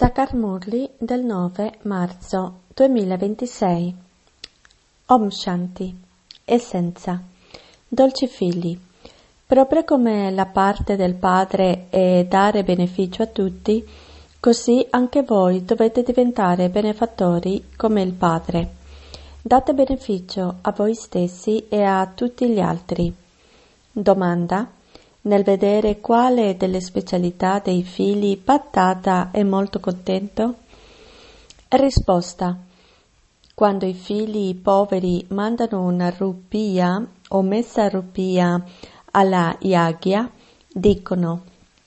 Sakarmurli del 9 marzo 2026. Om Shanti. Essenza. Dolci figli, proprio come la parte del Padre è dare beneficio a tutti, così anche voi dovete diventare benefattori come il Padre. Date beneficio a voi stessi e a tutti gli altri. Domanda. Nel vedere quale delle specialità dei figli Pattata è molto contento? Risposta. Quando i figli poveri mandano una rupia o mezza rupia alla yagya, dicono: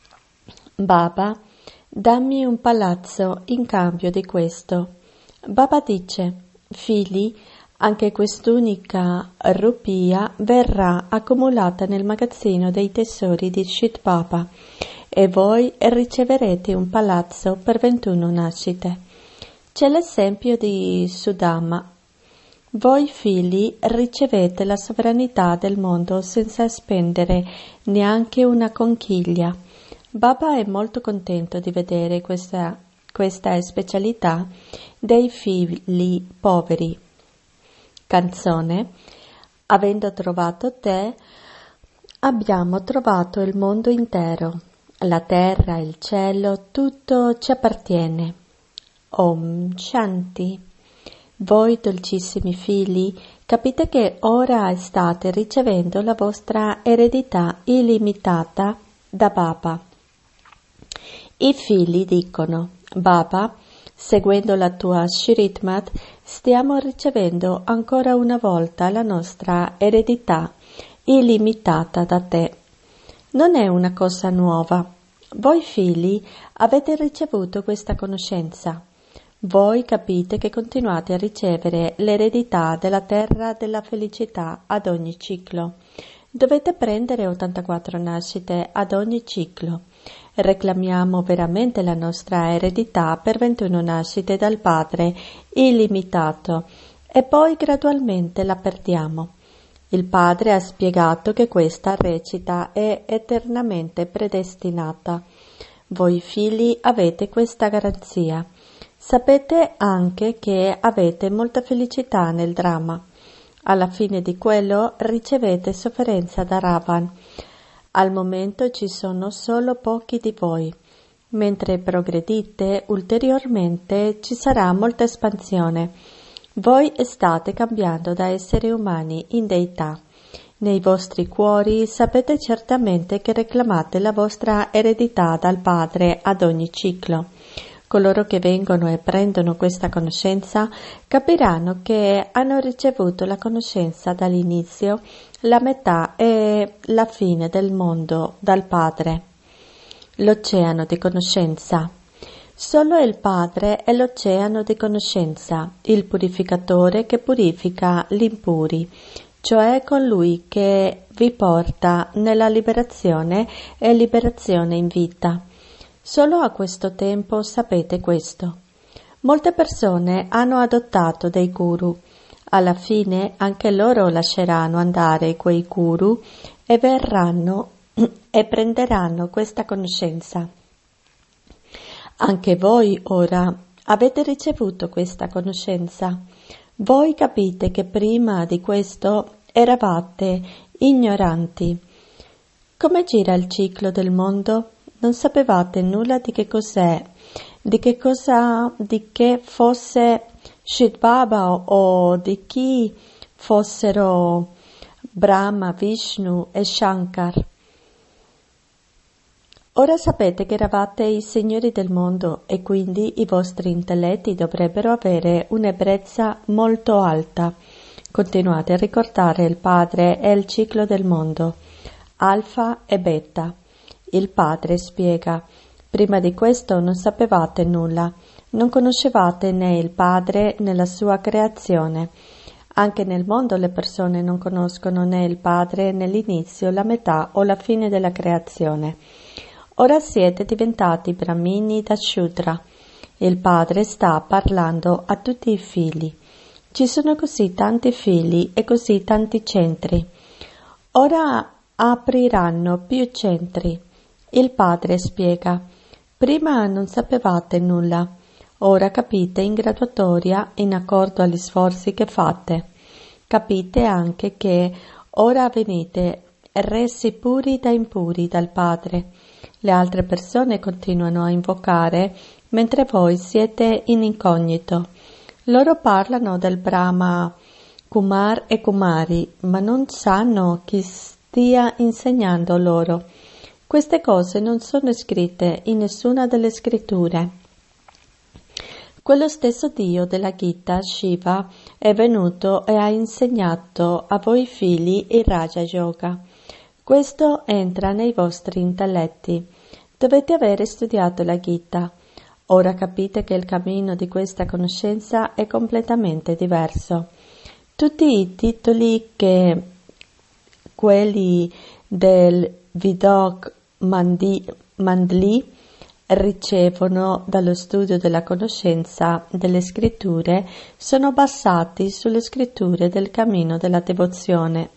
Baba, dammi un palazzo in cambio di questo. Baba dice: figli, anche quest'unica rupia verrà accumulata nel magazzino dei tesori di Shit Baba e voi riceverete un palazzo per 21 nascite. C'è l'esempio di Sudama. Voi figli ricevete la sovranità del mondo senza spendere neanche una conchiglia. Baba è molto contento di vedere questa specialità dei figli poveri. Canzone. Avendo trovato te, abbiamo trovato il mondo intero. La terra, il cielo, tutto ci appartiene. Om Shanti. Voi dolcissimi figli, capite che ora state ricevendo la vostra eredità illimitata da Baba. I figli dicono: Baba, seguendo la tua Shritmat, stiamo ricevendo ancora una volta la nostra eredità illimitata da te. Non è una cosa nuova. Voi figli avete ricevuto questa conoscenza. Voi capite che continuate a ricevere l'eredità della terra della felicità ad ogni ciclo. Dovete prendere 84 nascite ad ogni ciclo. Reclamiamo veramente la nostra eredità per 21 nascite dal Padre illimitato e poi gradualmente la perdiamo. Il Padre ha spiegato che questa recita è eternamente predestinata. Voi figli avete questa garanzia. Sapete anche che avete molta felicità nel dramma. Alla fine di quello ricevete sofferenza da Ravan. Al momento ci sono solo pochi di voi. Mentre progredite ulteriormente ci sarà molta espansione. Voi state cambiando da esseri umani in deità. Nei vostri cuori sapete certamente che reclamate la vostra eredità dal Padre ad ogni ciclo. Coloro che vengono e prendono questa conoscenza capiranno che hanno ricevuto la conoscenza dall'inizio, la metà e la fine del mondo dal Padre. L'oceano di conoscenza. Solo il Padre è l'oceano di conoscenza, il purificatore che purifica gli impuri, cioè colui che vi porta nella liberazione e liberazione in vita. Solo a questo tempo sapete questo. Molte persone hanno adottato dei guru. Alla fine anche loro lasceranno andare quei guru e verranno e prenderanno questa conoscenza. Anche voi ora avete ricevuto questa conoscenza. Voi capite che prima di questo eravate ignoranti. Come gira il ciclo del mondo? Non sapevate nulla di che cos'è, di che fosse Shit Baba o di chi fossero Brahma, Vishnu e Shankar. Ora sapete che eravate i signori del mondo e quindi i vostri intelletti dovrebbero avere un'ebbrezza molto alta. Continuate a ricordare il Padre e il ciclo del mondo, Alfa e Beta. Il Padre spiega: prima di questo non sapevate nulla, non conoscevate né il Padre né la sua creazione. Anche nel mondo le persone non conoscono né il Padre né l'inizio, la metà o la fine della creazione. Ora siete diventati Brahmini da Shudra. Il Padre sta parlando a tutti i figli. Ci sono così tanti figli e così tanti centri. Ora apriranno più centri. Il Padre spiega: Prima non sapevate nulla, ora capite in graduatoria in accordo agli sforzi che fate. Capite anche che ora venite resi puri da impuri dal Padre. Le altre persone continuano a invocare mentre voi siete in incognito. Loro parlano del Brahma, Kumar e Kumari, ma non sanno chi stia insegnando loro. Queste cose non sono scritte in nessuna delle scritture. Quello stesso Dio della Gita, Shiva, è venuto e ha insegnato a voi figli il Raja Yoga. Questo entra nei vostri intelletti. Dovete avere studiato la Gita. Ora capite che il cammino di questa conoscenza è completamente diverso. Tutti i titoli che quelli del Vidok Mandli ricevono dallo studio della conoscenza delle scritture sono basati sulle scritture del cammino della devozione.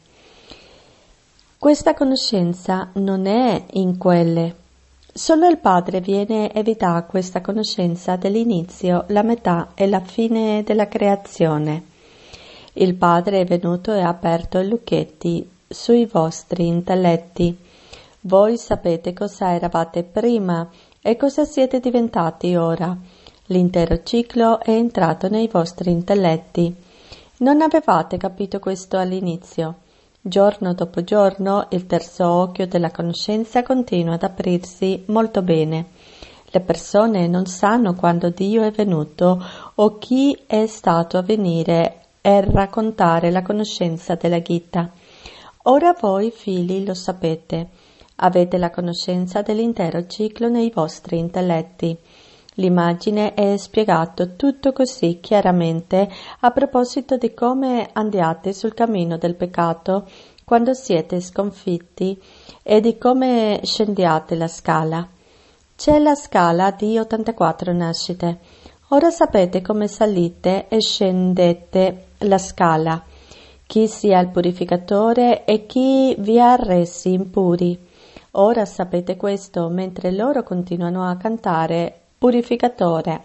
Questa conoscenza non è in quelle. Solo il Padre viene e vi dà questa conoscenza dell'inizio, la metà e la fine della creazione. Il Padre è venuto e ha aperto i lucchetti sui vostri intelletti. Voi sapete cosa eravate prima e cosa siete diventati ora. L'intero ciclo è entrato nei vostri intelletti. Non avevate capito questo all'inizio. Giorno dopo giorno il terzo occhio della conoscenza continua ad aprirsi molto bene. Le persone non sanno quando Dio è venuto o chi è stato a venire e raccontare la conoscenza della Gita. Ora voi figli lo sapete. Avete la conoscenza dell'intero ciclo nei vostri intelletti. L'immagine è spiegato tutto così chiaramente a proposito di come andiate sul cammino del peccato quando siete sconfitti e di come scendiate la scala. C'è la scala di 84 nascite. Ora sapete come salite e scendete la scala, chi sia il purificatore e chi vi ha resi impuri. Ora sapete questo mentre loro continuano a cantare purificatore.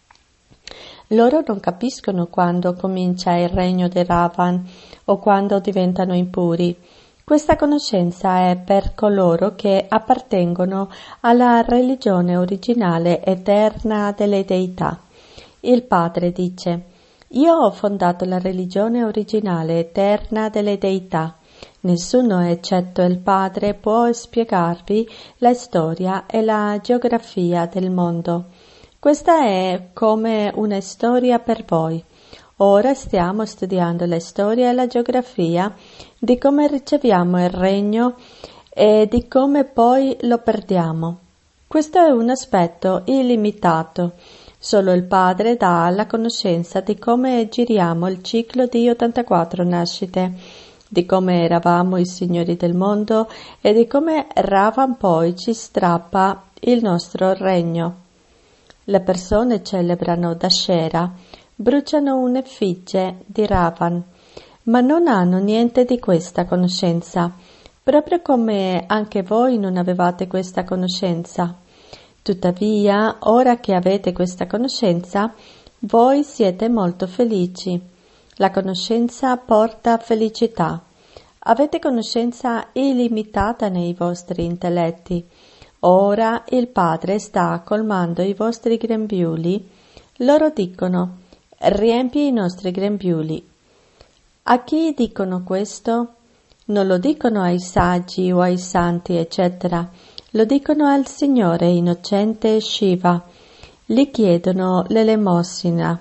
Loro non capiscono quando comincia il regno di Ravan o quando diventano impuri. Questa conoscenza è per coloro che appartengono alla religione originale eterna delle deità. Il Padre dice: Io ho fondato la religione originale eterna delle deità. Nessuno eccetto il Padre può spiegarvi la storia e la geografia del mondo. Questa è come una storia per voi. Ora stiamo studiando la storia e la geografia di come riceviamo il regno e di come poi lo perdiamo. Questo è un aspetto illimitato. Solo il Padre dà la conoscenza di come giriamo il ciclo di 84 nascite, di come eravamo i signori del mondo e di come Ravan poi ci strappa il nostro regno. Le persone celebrano Dashera, bruciano un'effigie di Ravan, ma non hanno niente di questa conoscenza, proprio come anche voi non avevate questa conoscenza. Tuttavia, ora che avete questa conoscenza, voi siete molto felici. La conoscenza porta felicità. Avete conoscenza illimitata nei vostri intelletti. Ora il Padre sta colmando i vostri grembiuli. Loro dicono: riempi i nostri grembiuli. A chi dicono questo? Non lo dicono ai saggi o ai santi, eccetera. Lo dicono al Signore innocente Shiva. Gli chiedono l'elemosina.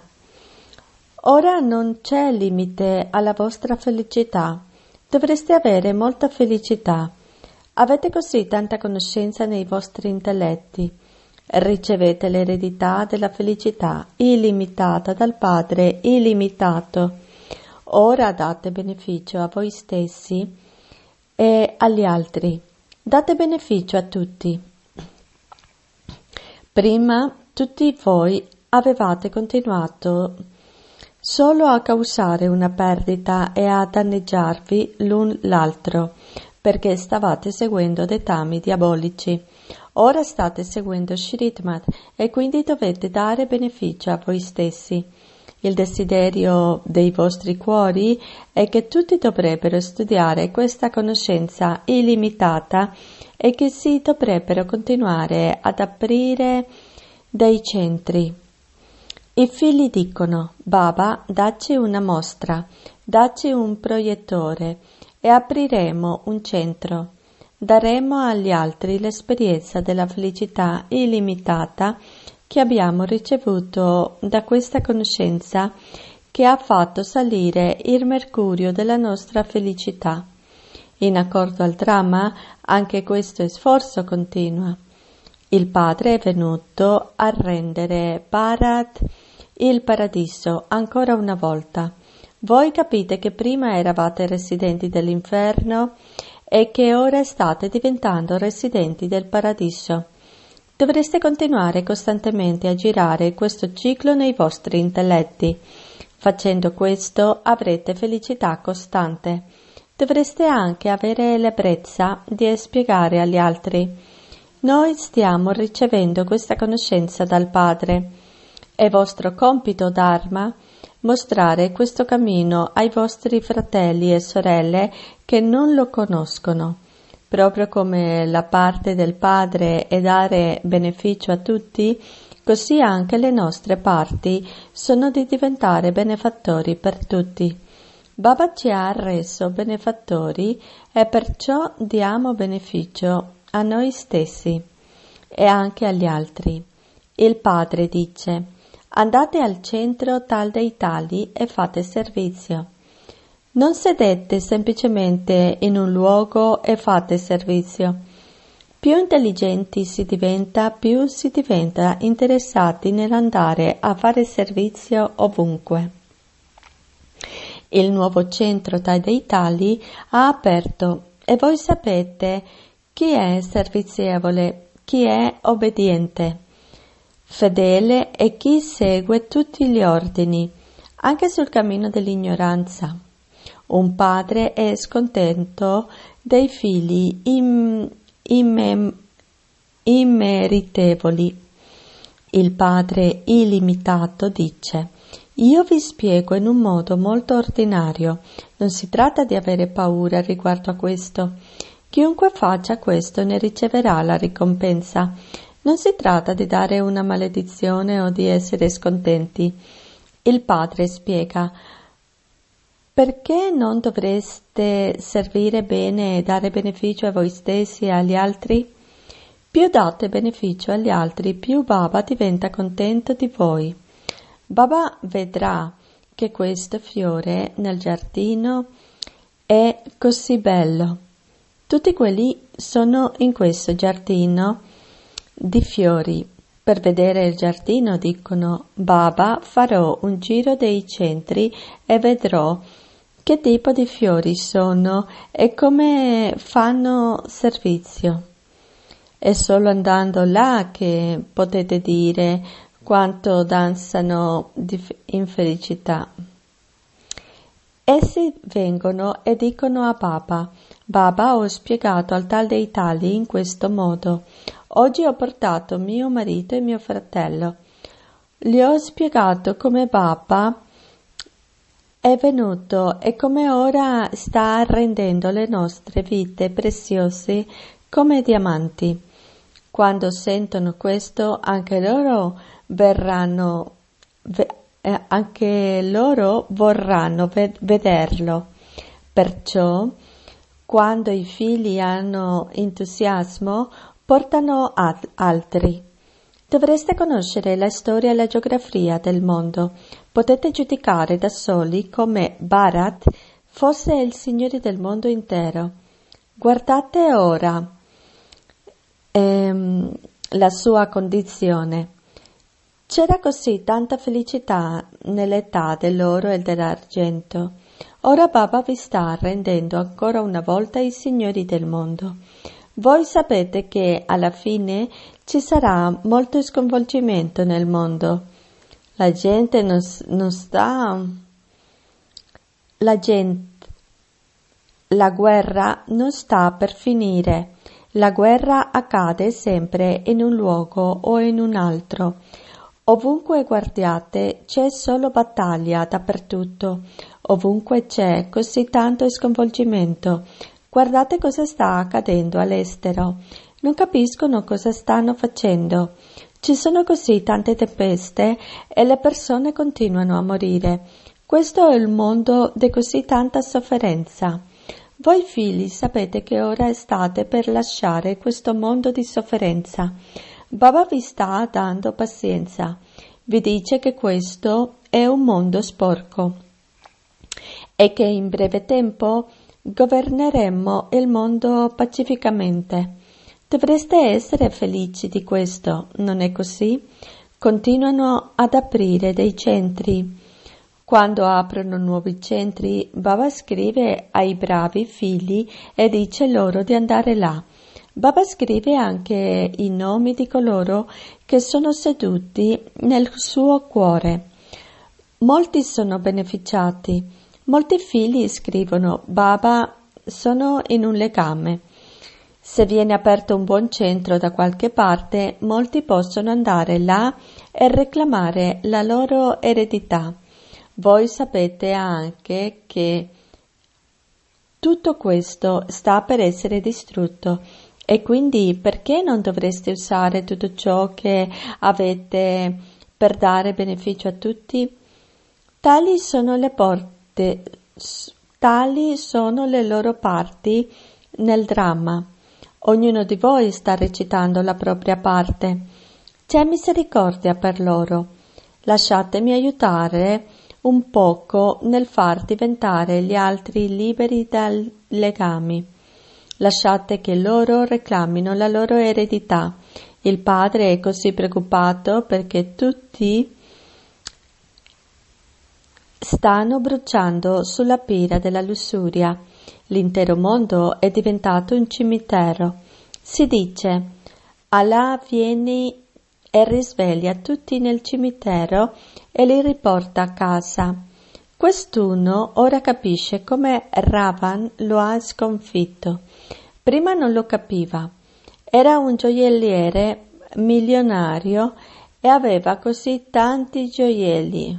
Ora non c'è limite alla vostra felicità. Dovreste avere molta felicità. Avete così tanta conoscenza nei vostri intelletti. Ricevete l'eredità della felicità illimitata dal Padre illimitato. Ora date beneficio a voi stessi e agli altri. Date beneficio a tutti. Prima tutti voi avevate continuato solo a causare una perdita e a danneggiarvi l'un l'altro, perché stavate seguendo dettami diabolici. Ora state seguendo Shrimat e quindi dovete dare beneficio a voi stessi. Il desiderio dei vostri cuori è che tutti dovrebbero studiare questa conoscenza illimitata e che si dovrebbero continuare ad aprire dei centri. I figli dicono: Baba, dacci una mostra, dacci un proiettore e apriremo un centro. Daremo agli altri l'esperienza della felicità illimitata che abbiamo ricevuto da questa conoscenza che ha fatto salire il mercurio della nostra felicità. In accordo al dramma, anche questo sforzo continua. Il Padre è venuto a rendere Bharat il paradiso ancora una volta. Voi capite che prima eravate residenti dell'inferno e che ora state diventando residenti del paradiso. Dovreste continuare costantemente a girare questo ciclo nei vostri intelletti. Facendo questo avrete felicità costante. Dovreste anche avere l'ebbrezza di spiegare agli altri: noi stiamo ricevendo questa conoscenza dal Padre. È vostro compito Dharma mostrare questo cammino ai vostri fratelli e sorelle che non lo conoscono. Proprio come la parte del Padre è dare beneficio a tutti, così anche le nostre parti sono di diventare benefattori per tutti. Baba ci ha reso benefattori e perciò diamo beneficio a noi stessi e anche agli altri. Il Padre dice: andate al centro tal dei tali e fate servizio. Non sedete semplicemente in un luogo e fate servizio. Più intelligenti si diventa, più si diventa interessati nell'andare a fare servizio ovunque. Il nuovo centro dei tali ha aperto e voi sapete chi è servizievole, chi è obbediente, fedele e chi segue tutti gli ordini, anche sul cammino dell'ignoranza. Un padre è scontento dei figli immeritevoli. Il Padre illimitato dice: io vi spiego in un modo molto ordinario. Non si tratta di avere paura riguardo a questo. Chiunque faccia questo ne riceverà la ricompensa. Non si tratta di dare una maledizione o di essere scontenti. Il Padre spiega: perché non dovreste servire bene e dare beneficio a voi stessi e agli altri? Più date beneficio agli altri, più Baba diventa contento di voi. Baba vedrà che questo fiore nel giardino è così bello. Tutti quelli sono in questo giardino di fiori. Per vedere il giardino dicono: Baba, farò un giro dei centri e vedrò che tipo di fiori sono e come fanno servizio. È solo andando là che potete dire quanto danzano in felicità. Essi vengono e dicono a Baba: Baba, ho spiegato al tal dei tali in questo modo. Oggi ho portato mio marito e mio fratello. Gli ho spiegato come Baba è venuto e come ora sta rendendo le nostre vite preziose come diamanti. Quando sentono questo, anche loro vorranno vederlo. Perciò, quando i figli hanno entusiasmo, portano altri. Dovreste conoscere la storia e la geografia del mondo. Potete giudicare da soli come Bharat fosse il Signore del mondo intero. Guardate ora la sua condizione. C'era così tanta felicità nell'età dell'oro e dell'argento. Ora Baba vi sta rendendo ancora una volta i signori del mondo. Voi sapete che alla fine ci sarà molto sconvolgimento nel mondo. La guerra non sta per finire. La guerra accade sempre in un luogo o in un altro. Ovunque guardiate c'è solo battaglia dappertutto. Ovunque c'è così tanto sconvolgimento. Guardate cosa sta accadendo all'estero. Non capiscono cosa stanno facendo. Ci sono così tante tempeste e le persone continuano a morire. Questo è il mondo di così tanta sofferenza. Voi figli sapete che ora state per lasciare questo mondo di sofferenza. Baba vi sta dando pazienza. Vi dice che questo è un mondo sporco e che in breve tempo governeremo il mondo pacificamente. Dovreste essere felici di questo, non è così? Continuano ad aprire dei centri. Quando aprono nuovi centri, Baba scrive ai bravi figli e dice loro di andare là. Baba scrive anche i nomi di coloro che sono seduti nel suo cuore. Molti sono beneficiati. Molti figli scrivono: Baba, sono in un legame. Se viene aperto un buon centro da qualche parte, molti possono andare là e reclamare la loro eredità. Voi sapete anche che tutto questo sta per essere distrutto e quindi perché non dovreste usare tutto ciò che avete per dare beneficio a tutti? Tali sono le loro parti nel dramma. Ognuno di voi sta recitando la propria parte. C'è misericordia per loro. Lasciatemi aiutare un poco nel far diventare gli altri liberi dai legami. Lasciate che loro reclamino la loro eredità. Il padre è così preoccupato perché tutti stanno bruciando sulla pira della lussuria. L'intero mondo è diventato un cimitero. Si dice: Allah vieni e risveglia tutti nel cimitero e li riporta a casa. Quest'uno ora capisce come Ravan lo ha sconfitto. Prima non lo capiva. Era un gioielliere milionario e aveva così tanti gioielli.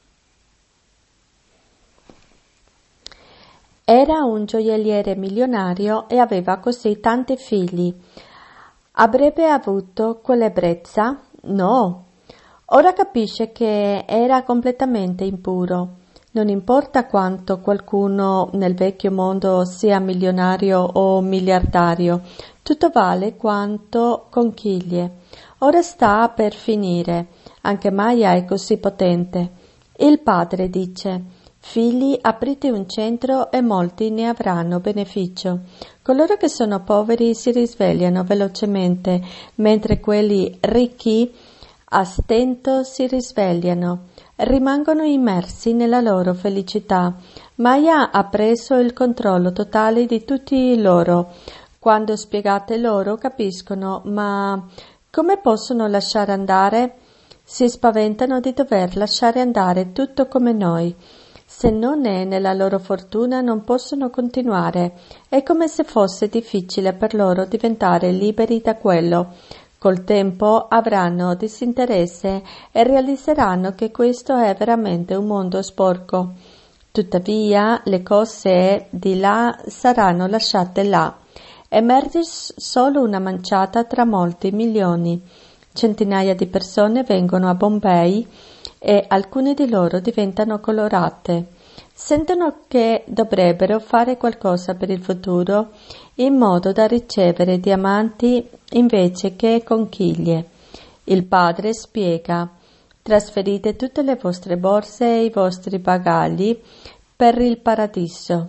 Era un gioielliere milionario e aveva così tanti figli. Avrebbe avuto quell'ebbrezza? No. Ora capisce che era completamente impuro. Non importa quanto qualcuno nel vecchio mondo sia milionario o miliardario, tutto vale quanto conchiglie. Ora sta per finire. Anche Maya è così potente. Il padre dice: figli, aprite un centro e molti ne avranno beneficio. Coloro che sono poveri si risvegliano velocemente, mentre quelli ricchi a stento si risvegliano. Rimangono immersi nella loro felicità. Maya ha preso il controllo totale di tutti loro. Quando spiegate loro capiscono, ma come possono lasciare andare? Si spaventano di dover lasciare andare tutto come noi. Se non è nella loro fortuna non possono continuare. È come se fosse difficile per loro diventare liberi da quello. Col tempo avranno disinteresse e realizzeranno che questo è veramente un mondo sporco. Tuttavia le cose di là saranno lasciate là. Emerge solo una manciata tra molti milioni. Centinaia di persone vengono a Bombay e alcune di loro diventano colorate. Sentono che dovrebbero fare qualcosa per il futuro in modo da ricevere diamanti invece che conchiglie. Il padre spiega: trasferite tutte le vostre borse e i vostri bagagli per il paradiso.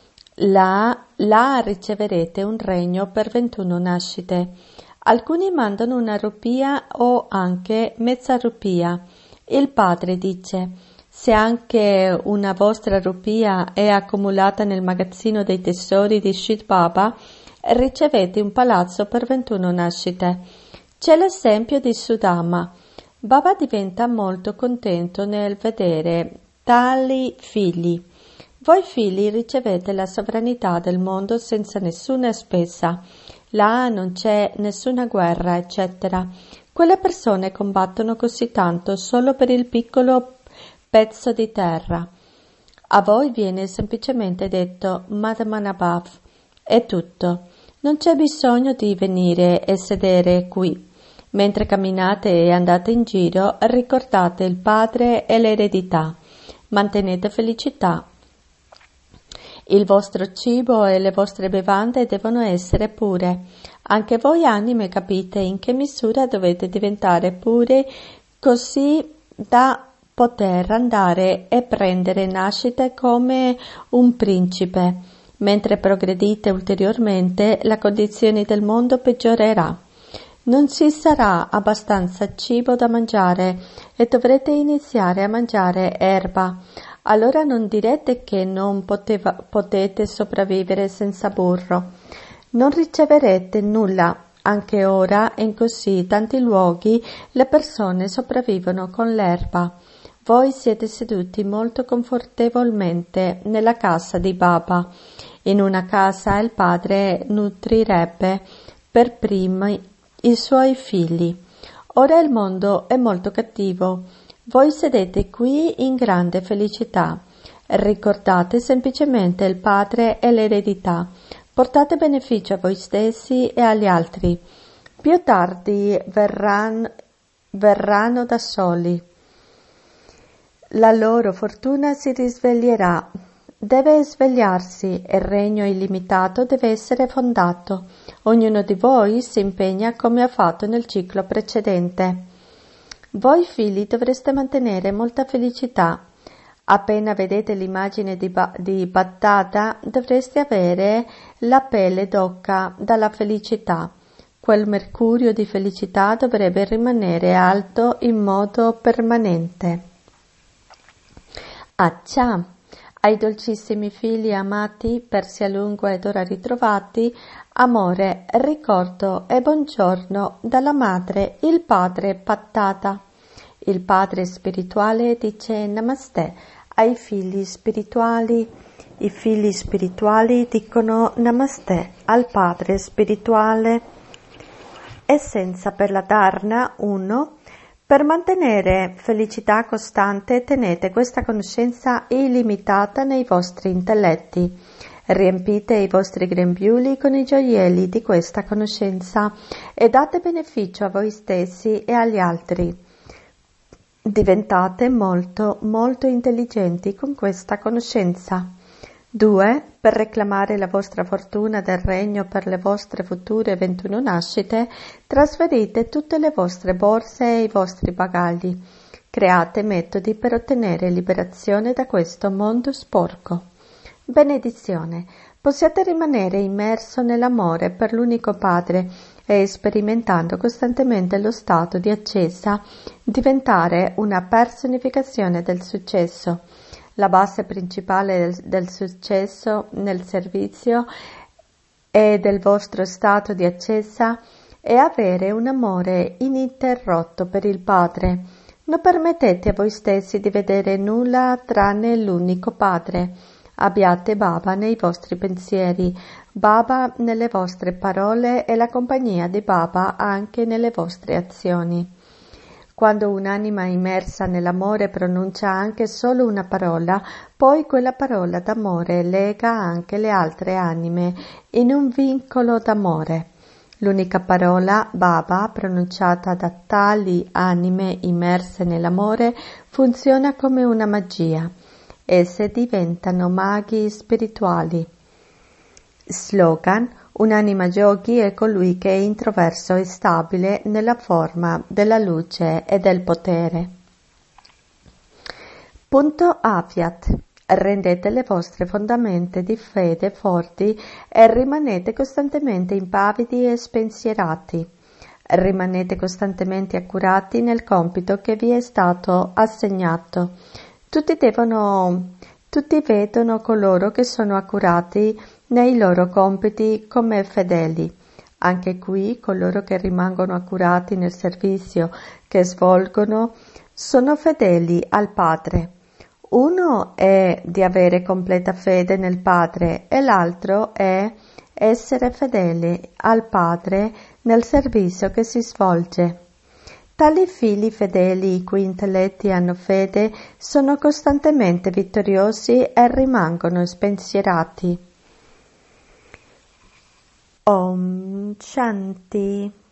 Là riceverete un regno per 21 nascite. Alcuni mandano una rupia o anche mezza rupia. Il padre dice: se anche una vostra rupia è accumulata nel magazzino dei tesori di Shid Baba, ricevete un palazzo per 21 nascite. C'è l'esempio di Sudama. Baba diventa molto contento nel vedere tali figli. Voi figli ricevete la sovranità del mondo senza nessuna spesa. là non c'è nessuna guerra, eccetera. Quelle persone combattono così tanto solo per il piccolo pezzo di terra. A voi viene semplicemente detto Madhamanabhav, è tutto. Non c'è bisogno di venire e sedere qui. Mentre camminate e andate in giro, ricordate il padre e l'eredità. Mantenete felicità. Il vostro cibo e le vostre bevande devono essere pure. Anche voi anime capite in che misura dovete diventare puri così da poter andare e prendere nascita come un principe. Mentre progredite ulteriormente, la condizione del mondo peggiorerà. Non ci sarà abbastanza cibo da mangiare e dovrete iniziare a mangiare erba. Allora non direte che non potete sopravvivere senza burro. Non riceverete nulla. Anche ora, in così tanti luoghi, le persone sopravvivono con l'erba. Voi siete seduti molto confortevolmente nella casa di Baba. In una casa il padre nutrirebbe per primi i suoi figli. Ora il mondo è molto cattivo. Voi sedete qui in grande felicità. Ricordate semplicemente il padre e l'eredità. Portate beneficio a voi stessi e agli altri. Più tardi verranno da soli. La loro fortuna si risveglierà. Deve svegliarsi e il regno illimitato deve essere fondato. Ognuno di voi si impegna come ha fatto nel ciclo precedente. Voi figli dovreste mantenere molta felicità. Appena vedete l'immagine di Baddada dovreste avere la pelle d'oca dalla felicità. Quel mercurio di felicità dovrebbe rimanere alto in modo permanente. Accia, ai dolcissimi figli amati, persi a lungo ed ora ritrovati, amore, ricordo e buongiorno dalla madre, il padre Pattata. Il padre spirituale dice Namaste ai figli spirituali. I figli spirituali dicono Namaste al padre spirituale. Essenza per la Dharna 1. Per mantenere felicità costante tenete questa conoscenza illimitata nei vostri intelletti. Riempite i vostri grembiuli con i gioielli di questa conoscenza e date beneficio a voi stessi e agli altri. Diventate molto, molto intelligenti con questa conoscenza. 2. Per reclamare la vostra fortuna del regno per le vostre future 21 nascite, trasferite tutte le vostre borse e i vostri bagagli. Create metodi per ottenere liberazione da questo mondo sporco. Benedizione. Possiate rimanere immerso nell'amore per l'unico Padre e sperimentando costantemente lo stato di accesa, diventare una personificazione del successo. La base principale del successo nel servizio e del vostro stato di accesa è avere un amore ininterrotto per il Padre. Non permettete a voi stessi di vedere nulla tranne l'unico Padre. Abbiate Baba nei vostri pensieri, Baba nelle vostre parole e la compagnia di Baba anche nelle vostre azioni. Quando un'anima immersa nell'amore pronuncia anche solo una parola, poi quella parola d'amore lega anche le altre anime in un vincolo d'amore. L'unica parola, Baba, pronunciata da tali anime immerse nell'amore, funziona come una magia. Esse diventano maghi spirituali. Slogan: un'anima yogi è colui che è introverso e stabile nella forma della luce e del potere. Punto Afiat. Rendete le vostre fondamenta di fede forti e rimanete costantemente impavidi e spensierati. Rimanete costantemente accurati nel compito che vi è stato assegnato. Tutti vedono coloro che sono accurati nei loro compiti come fedeli. Anche qui coloro che rimangono accurati nel servizio che svolgono sono fedeli al Padre. Uno è di avere completa fede nel Padre e l'altro è essere fedeli al Padre nel servizio che si svolge. Tali figli fedeli, i cui intelletti hanno fede, sono costantemente vittoriosi e rimangono spensierati. Om Shanti.